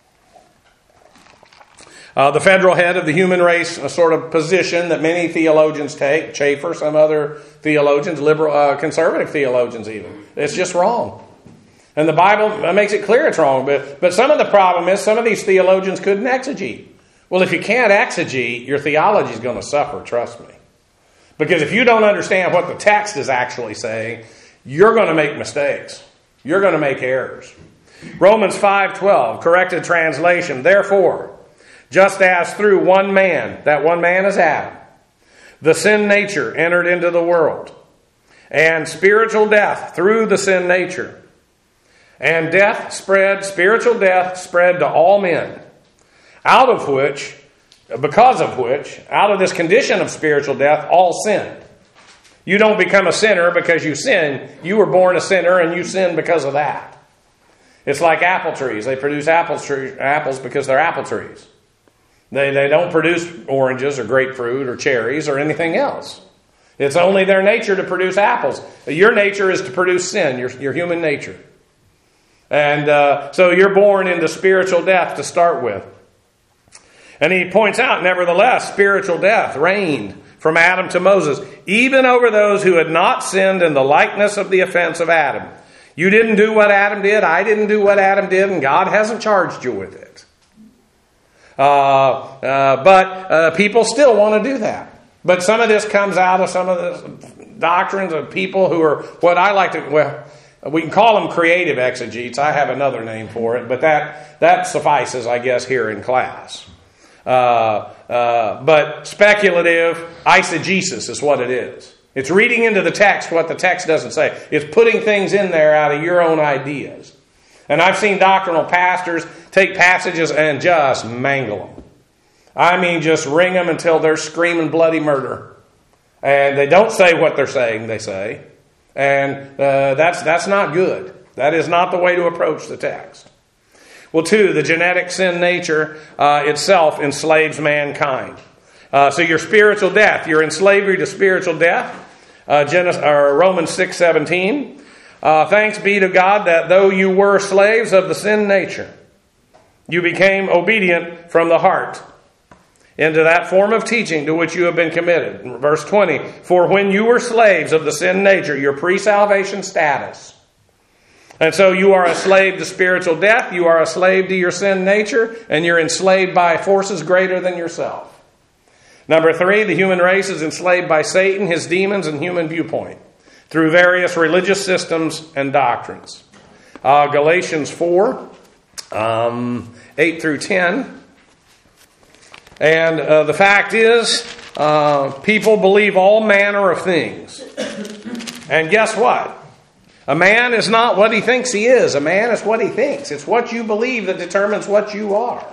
The federal head of the human race, a sort of position that many theologians take, Chafer, some other theologians, liberal, conservative theologians even. It's just wrong. And the Bible makes it clear it's wrong. But some of the problem is some of these theologians couldn't exegete. Well, if you can't exegete, your theology is going to suffer, trust me. Because if you don't understand what the text is actually saying, you're going to make mistakes. You're going to make errors. Romans 5:12, corrected translation. Therefore, just as through one man, that one man is Adam, the sin nature entered into the world, and spiritual death through the sin nature. And spiritual death spread to all men, out of this condition of spiritual death, all sinned. You don't become a sinner because you sin. You were born a sinner and you sin because of that. It's like apple trees. They produce apples because they're apple trees. They don't produce oranges or grapefruit or cherries or anything else. It's only their nature to produce apples. Your nature is to produce sin, your human nature. And so you're born into spiritual death to start with. And he points out, nevertheless, spiritual death reigned from Adam to Moses, even over those who had not sinned in the likeness of the offense of Adam. You didn't do what Adam did, I didn't do what Adam did, and God hasn't charged you with it. But people still want to do that. But some of this comes out of some of the doctrines of people who are what I like to... we can call them creative exegetes. I have another name for it, but that suffices, I guess, here in class. But speculative eisegesis is what it is. It's reading into the text what the text doesn't say. It's putting things in there out of your own ideas. And I've seen doctrinal pastors take passages and just mangle them. I mean, just wring them until they're screaming bloody murder. And they don't say what they're saying, they say. And that's not good. That is not the way to approach the text. Well, 2, the genetic sin nature itself enslaves mankind. So your spiritual death, you're in slavery to spiritual death. Romans 6:17. Thanks be to God that though you were slaves of the sin nature, you became obedient from the heart into that form of teaching to which you have been committed. Verse 20, for when you were slaves of the sin nature, your pre-salvation status. And so you are a slave to spiritual death, you are a slave to your sin nature, and you're enslaved by forces greater than yourself. Number 3, the human race is enslaved by Satan, his demons, and human viewpoint through various religious systems and doctrines. Galatians 4, 8 through 10. And the fact is, people believe all manner of things. And guess what? A man is not what he thinks he is. A man is what he thinks. It's what you believe that determines what you are.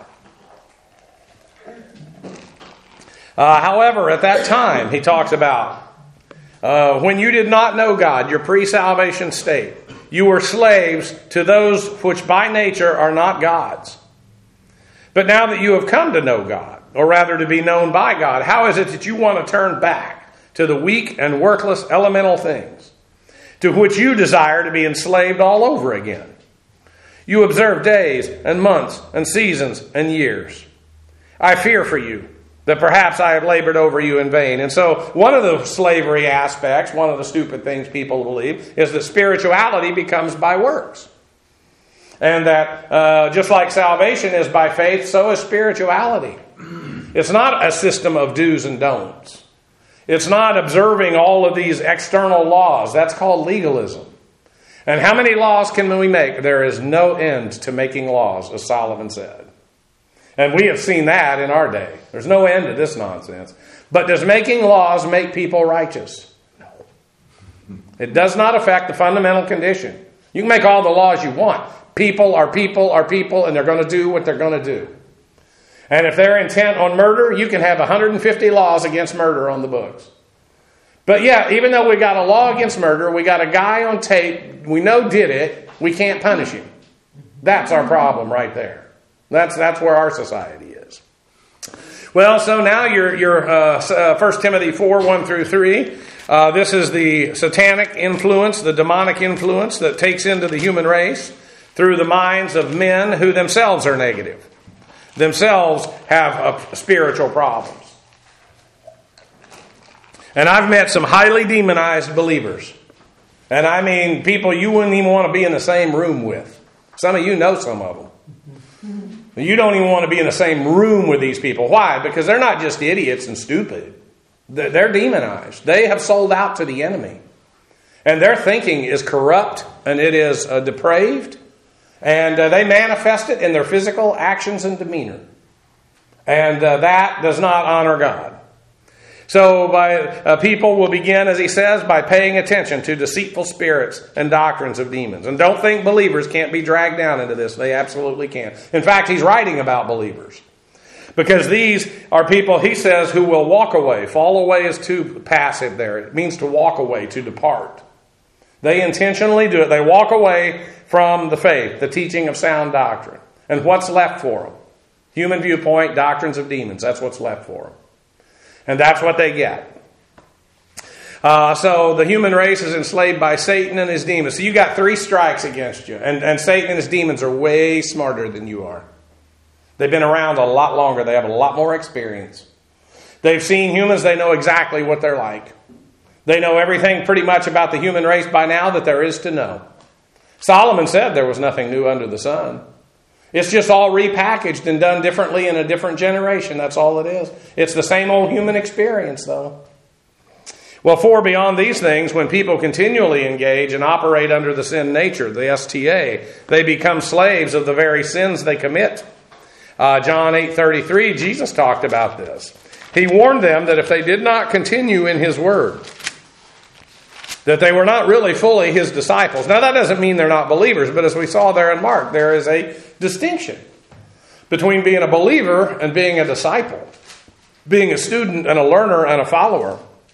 However, at that time, he talks about, When you did not know God, your pre-salvation state, you were slaves to those which by nature are not gods. But now that you have come to know God, or rather to be known by God, how is it that you want to turn back to the weak and worthless elemental things, to which you desire to be enslaved all over again? You observe days and months and seasons and years. I fear for you that perhaps I have labored over you in vain. And so one of the slavery aspects, one of the stupid things people believe, is that spirituality becomes by works. And that just like salvation is by faith, so is spirituality. It's not a system of do's and don'ts. It's not observing all of these external laws. That's called legalism. And how many laws can we make? There is no end to making laws, as Solomon said. And we have seen that in our day. There's no end to this nonsense. But does making laws make people righteous? No. It does not affect the fundamental condition. You can make all the laws you want. People are people are people, and they're going to do what they're going to do. And if they're intent on murder, you can have 150 laws against murder on the books. But yeah, even though we got a law against murder, we got a guy on tape, we know did it, we can't punish him. That's our problem right there. That's where our society is. Well, so now you're 1 Timothy 4, 1 through 3. This is the satanic influence, the demonic influence that takes into the human race through the minds of men who themselves are negative, themselves have spiritual problems. And I've met some highly demonized believers. And I mean people you wouldn't even want to be in the same room with. Some of you know some of them. You don't even want to be in the same room with these people. Why? Because they're not just idiots and stupid. They're demonized. They have sold out to the enemy. And their thinking is corrupt and it is depraved. And they manifest it in their physical actions and demeanor. And that does not honor God. So people will begin, as he says, by paying attention to deceitful spirits and doctrines of demons. And don't think believers can't be dragged down into this. They absolutely can. In fact, he's writing about believers. Because these are people, he says, who will walk away. Fall away is too passive there. It means to walk away, to depart. They intentionally do it. They walk away from the faith, the teaching of sound doctrine. And what's left for them? Human viewpoint, doctrines of demons. That's what's left for them. And that's what they get. So the human race is enslaved by Satan and his demons. So you got 3 strikes against you. And Satan and his demons are way smarter than you are. They've been around a lot longer. They have a lot more experience. They've seen humans. They know exactly what they're like. They know everything pretty much about the human race by now that there is to know. Solomon said there was nothing new under the sun. It's just all repackaged and done differently in a different generation. That's all it is. It's the same old human experience, though. Well, for beyond these things, when people continually engage and operate under the sin nature, the STA, they become slaves of the very sins they commit. John 8:33, Jesus talked about this. He warned them that if they did not continue in his word, that they were not really fully his disciples. Now, that doesn't mean they're not believers, but as we saw there in Mark, there is a distinction between being a believer and being a disciple, being a student and a learner and a follower.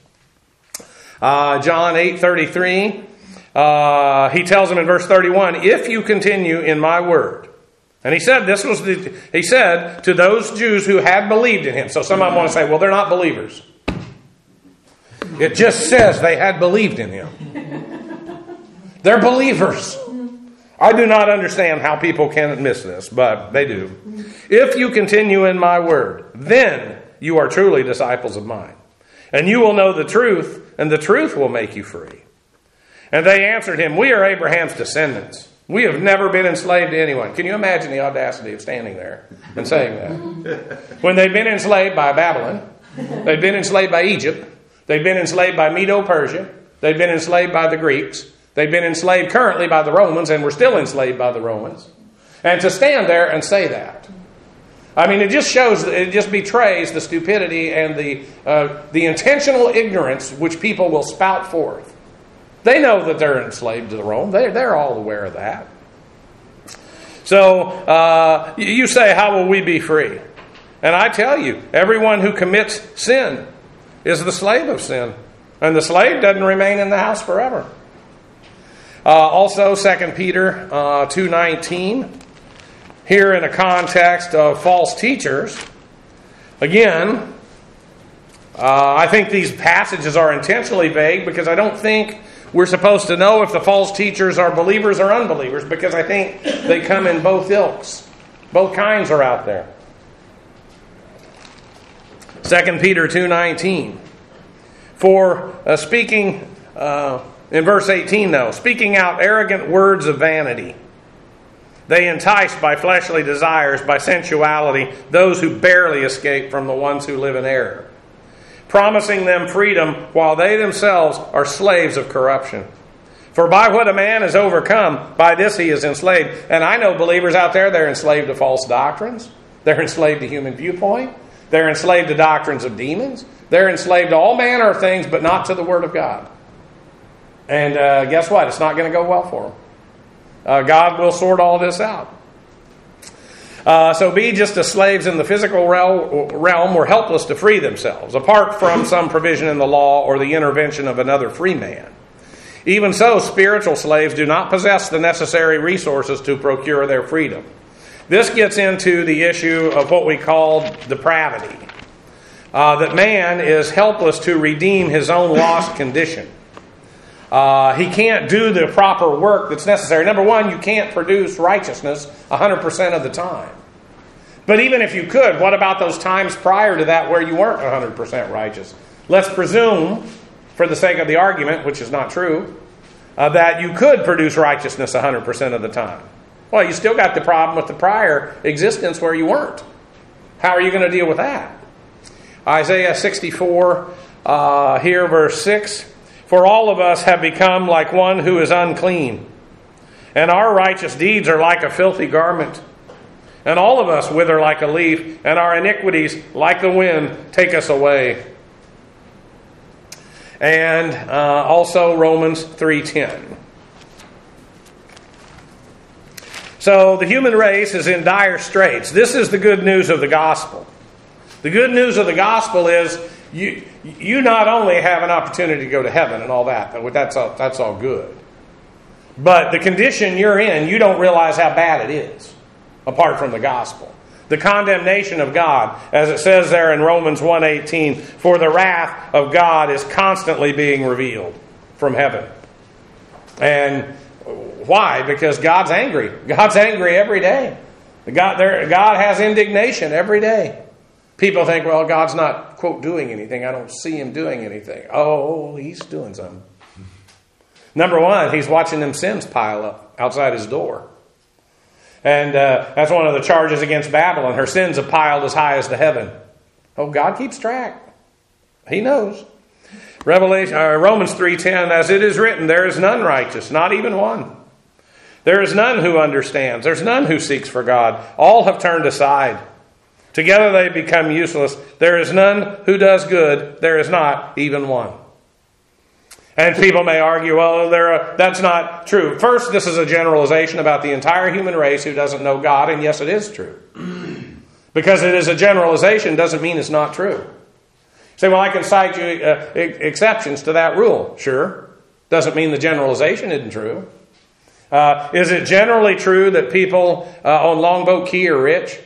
John 8:33, he tells them in verse 31, if you continue in my word. And he said he said to those Jews who had believed in him. So some of them want to say, well, they're not believers. It just says they had believed in him. They're believers. I do not understand how people can miss this, but they do. If you continue in my word, then you are truly disciples of mine. And you will know the truth, and the truth will make you free. And they answered him, we are Abraham's descendants. We have never been enslaved to anyone. Can you imagine the audacity of standing there and saying that? When they've been enslaved by Babylon, they've been enslaved by Egypt, they've been enslaved by Medo-Persia, they've been enslaved by the Greeks, they've been enslaved currently by the Romans, and we're still enslaved by the Romans. And to stand there and say that, I mean, it just betrays the stupidity and the intentional ignorance which people will spout forth. They know that they're enslaved to the Rome. They're all aware of that. So you say, how will we be free? And I tell you, everyone who commits sin is the slave of sin. And the slave doesn't remain in the house forever. Also, 2 Peter 2:19, here in a context of false teachers. Again, I think these passages are intentionally vague because I don't think we're supposed to know if the false teachers are believers or unbelievers, because I think they come in both ilks. Both kinds are out there. 2 Peter 2:19. For speaking, in verse 18 though, speaking out arrogant words of vanity, they entice by fleshly desires, by sensuality, those who barely escape from the ones who live in error, promising them freedom while they themselves are slaves of corruption. For by what a man is overcome, by this he is enslaved. And I know believers out there, they're enslaved to false doctrines. They're enslaved to human viewpoint. They're enslaved to doctrines of demons. They're enslaved to all manner of things, but not to the Word of God. And guess what? It's not going to go well for them. God will sort all this out. So be just as slaves in the physical realm were helpless to free themselves, apart from some provision in the law or the intervention of another free man. Even so, spiritual slaves do not possess the necessary resources to procure their freedom. This gets into the issue of what we call depravity. That man is helpless to redeem his own lost condition. He can't do the proper work that's necessary. Number one, you can't produce righteousness 100% of the time. But even if you could, what about those times prior to that where you weren't 100% righteous? Let's presume, for the sake of the argument, which is not true, that you could produce righteousness 100% of the time. Well, you still got the problem with the prior existence where you weren't. How are you going to deal with that? Isaiah 64, here, verse 6. For all of us have become like one who is unclean, and our righteous deeds are like a filthy garment. And all of us wither like a leaf, and our iniquities, like the wind, take us away. And also Romans 3:10. So the human race is in dire straits. This is the good news of the gospel. The good news of the gospel is you not only have an opportunity to go to heaven and all that, that's all good. But the condition you're in, you don't realize how bad it is, apart from the gospel. The condemnation of God, as it says there in Romans 1:18, for the wrath of God is constantly being revealed from heaven. And why? Because God's angry. God's angry every day. God has indignation every day. People think, well, God's not, quote, doing anything. I don't see him doing anything. Oh, he's doing something. Number one, he's watching them sins pile up outside his door. And that's one of the charges against Babylon. Her sins have piled as high as the heaven. Oh, God keeps track. He knows. Romans 3:10, as it is written, there is none righteous, not even one. There is none who understands. There's none who seeks for God. All have turned aside. Together they become useless. There is none who does good. There is not even one. And people may argue, well, that's not true. First, this is a generalization about the entire human race who doesn't know God, and yes, it is true. Because it is a generalization doesn't mean it's not true. You say, well, I can cite you exceptions to that rule. Sure. Doesn't mean the generalization isn't true. Is it generally true that people on Longboat Key are rich?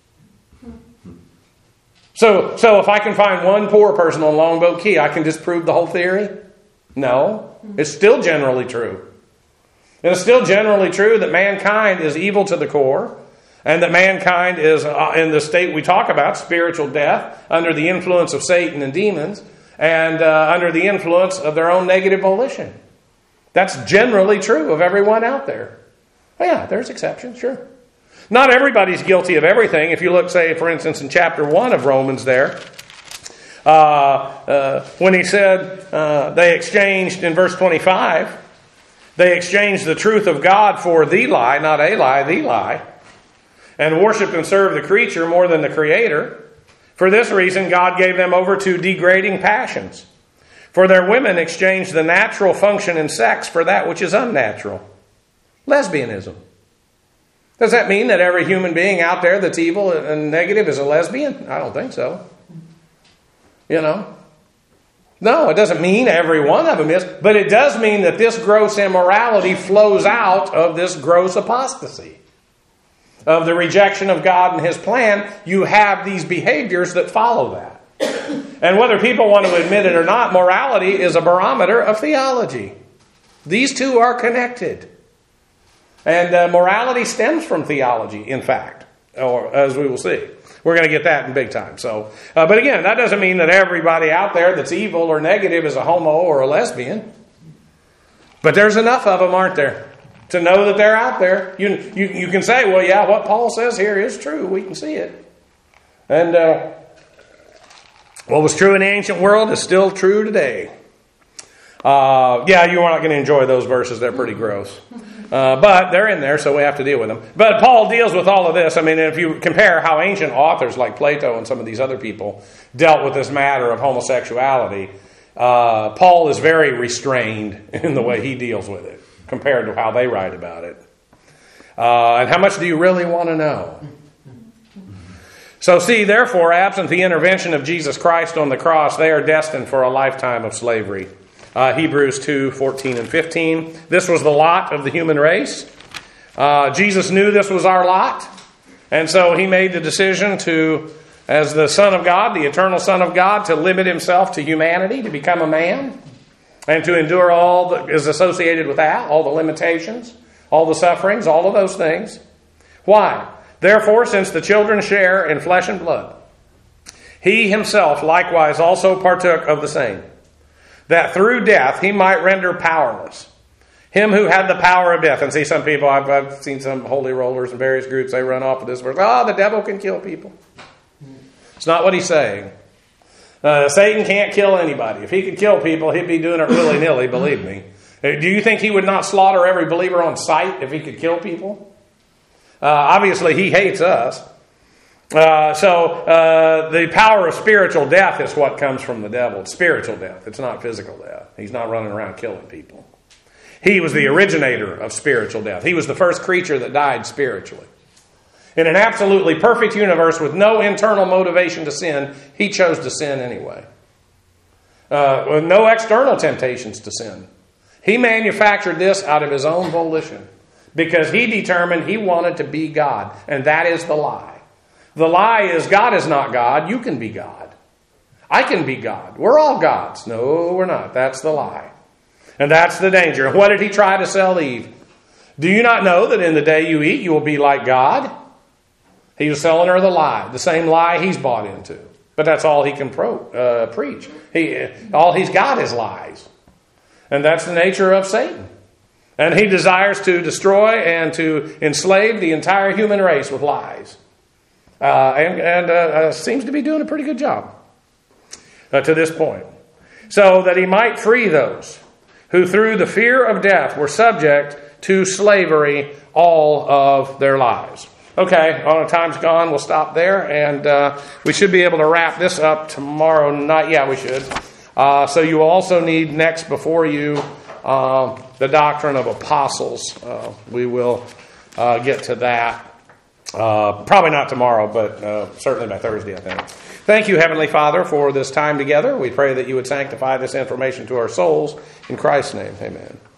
So if I can find one poor person on Longboat Key, I can disprove the whole theory? No. It's still generally true. And it's still generally true that mankind is evil to the core, and that mankind is in the state we talk about, spiritual death, under the influence of Satan and demons, and under the influence of their own negative volition. That's generally true of everyone out there. Oh, yeah, there's exceptions, sure. Not everybody's guilty of everything. If you look, say, for instance, in chapter 1 of Romans there, when he said they exchanged, in verse 25, they exchanged the truth of God for the lie, not a lie, the lie, and worshiped and served the creature more than the Creator. For this reason, God gave them over to degrading passions. For their women exchanged the natural function in sex for that which is unnatural. Lesbianism. Does that mean that every human being out there that's evil and negative is a lesbian? I don't think so. You know. No, it doesn't mean every one of them is, but it does mean that this gross immorality flows out of this gross apostasy, of the rejection of God and His plan. You have these behaviors that follow that. And whether people want to admit it or not, morality is a barometer of theology. These two are connected. And morality stems from theology, in fact, or as we will see. We're going to get that in big time. So, but again, that doesn't mean that everybody out there that's evil or negative is a homo or a lesbian. But there's enough of them, aren't there, to know that they're out there. You can say, well, yeah, what Paul says here is true. We can see it. And what was true in the ancient world is still true today. Yeah, you are not going to enjoy those verses. They're pretty gross. But they're in there, so we have to deal with them. But Paul deals with all of this. I mean, if you compare how ancient authors like Plato and some of these other people dealt with this matter of homosexuality, Paul is very restrained in the way he deals with it compared to how they write about it. And how much do you really want to know? So see, therefore, absent the intervention of Jesus Christ on the cross, they are destined for a lifetime of slavery. Hebrews 2:14 and 15. This was the lot of the human race. Jesus knew this was our lot. And so He made the decision to, as the Son of God, the eternal Son of God, to limit Himself to humanity, to become a man, and to endure all that is associated with that, all the limitations, all the sufferings, all of those things. Why? Therefore, since the children share in flesh and blood, He Himself likewise also partook of the same, that through death He might render powerless him who had the power of death. And see, some people, I've seen some holy rollers in various groups, they run off of this verse. Oh, the devil can kill people. It's not what he's saying. Satan can't kill anybody. If he could kill people, he'd be doing it willy-nilly, believe me. Do you think he would not slaughter every believer on sight if he could kill people? Obviously, he hates us. So the power of spiritual death is what comes from the devil. It's spiritual death. It's not physical death. He's not running around killing people. He was the originator of spiritual death. He was the first creature that died spiritually. In an absolutely perfect universe with no internal motivation to sin, He chose to sin anyway. With no external temptations to sin. He manufactured this out of His own volition because He determined He wanted to be God. And that is the lie. The lie is God is not God. You can be God. I can be God. We're all gods. No, we're not. That's the lie. And that's the danger. And what did He try to sell Eve? Do you not know that in the day you eat, you will be like God? He was selling her the lie, the same lie he's bought into. But that's all he can preach. All he's got is lies. And that's the nature of Satan. And he desires to destroy and to enslave the entire human race with lies. And seems to be doing a pretty good job to this point. So that he might free those who through the fear of death were subject to slavery all of their lives. Okay, our time's gone. We'll stop there. And we should be able to wrap this up tomorrow night. Yeah, we should. So you also need next before you the doctrine of apostles. We will get to that. Probably not tomorrow, but certainly by Thursday, I think. Thank you, Heavenly Father, for this time together. We pray that you would sanctify this information to our souls. In Christ's name, amen.